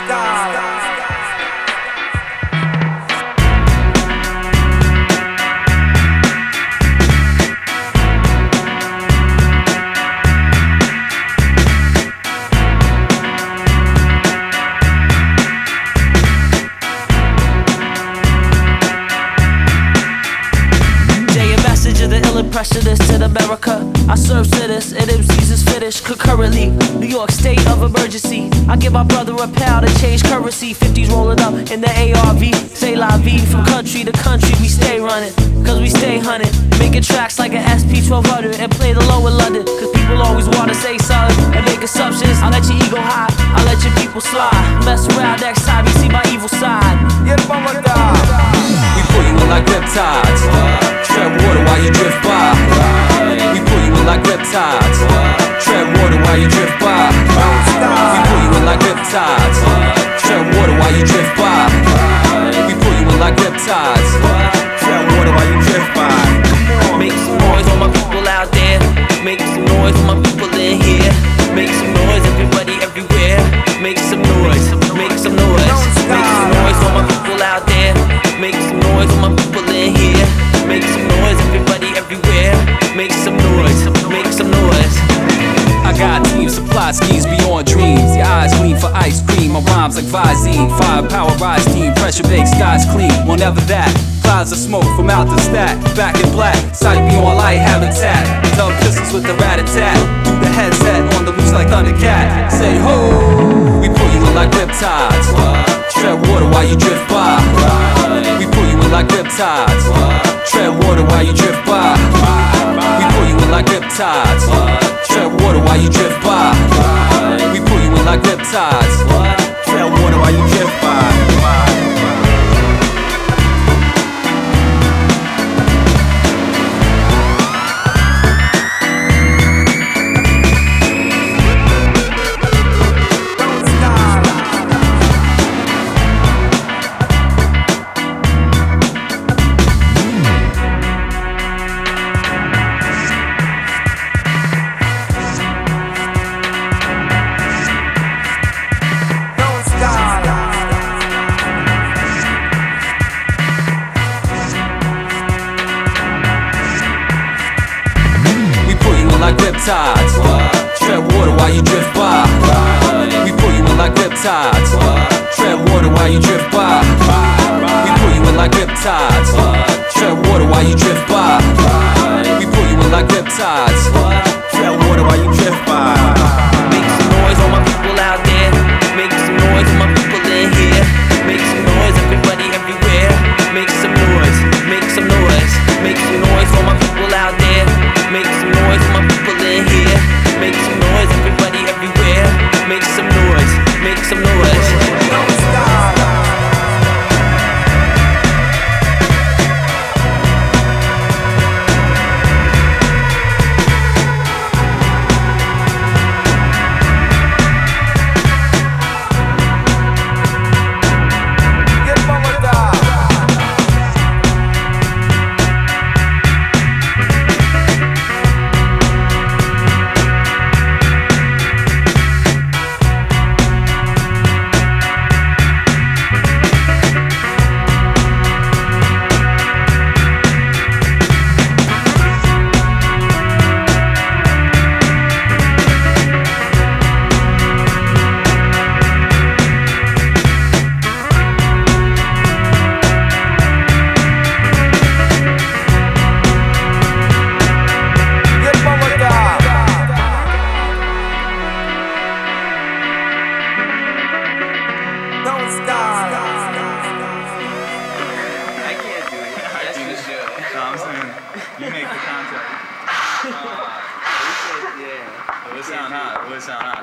Impressionist in America, I serve sinners and MCs is finished concurrently. New York state of emergency. I give my brother a pound and change currency. 50s rolling up in the ARV. Say la vie from country to country. We stay running, cause we stay hunting. Making tracks like an SP 1200 and play the low in London. Cause people always wanna say something and make assumptions. I let your ego high, I let your people slide. Mess around next time you see my evil side. We pull you in like riptides. Tread water while you drift by. We pull you in like riptides. Tread water while you drift by. We pull you in like riptides. Tread water while you drift by. We pull you in like riptides. Tread water while you drift by. Make some noise on my people out there. Make some noise on my people in here. Make some noise, everybody everywhere. Make some noise, make some noise. Make some noise on my people out there. Make some noise on my people in here. Make some noise, everybody everywhere. Make some noise, make some noise. I got teams, supply schemes beyond dreams. Your eyes gleam for ice cream. My rhymes like Visine. Firepower rise team. Pressure baked skies clean. Well, never that. Clouds of smoke from out the stack. Back in black. Sight beyond light habitat. Double pistols with the rat-a-tat. Do the headset on the loose like Thundercat. Say ho. We pull you in like riptides. Tread water while you drift by. We pull you in like riptides. Tread water while you drift by. We pull you in like riptides. Tread water while you drift by. We pull you in like riptides. Tread water while you drift by. Like riptides. Tread water while you drift by. We pull you in like riptides. Tread water while you drift by. We pull you in like riptides. Tread water while you drift by. We pull you in like riptides. Tread water while you drift by. Make some noise on my people out there. Make some noise on my people in here. Make some noise, everybody everywhere. Make some noise, make some noise. Make some noise on my people out there. Make some noise on my people in here. Make some noise, everybody everywhere. Make some noise, make some noise. Don't stop. I can't do it. Yes, you should. No, I'm saying, you make the contact. Yeah. It would sound hot.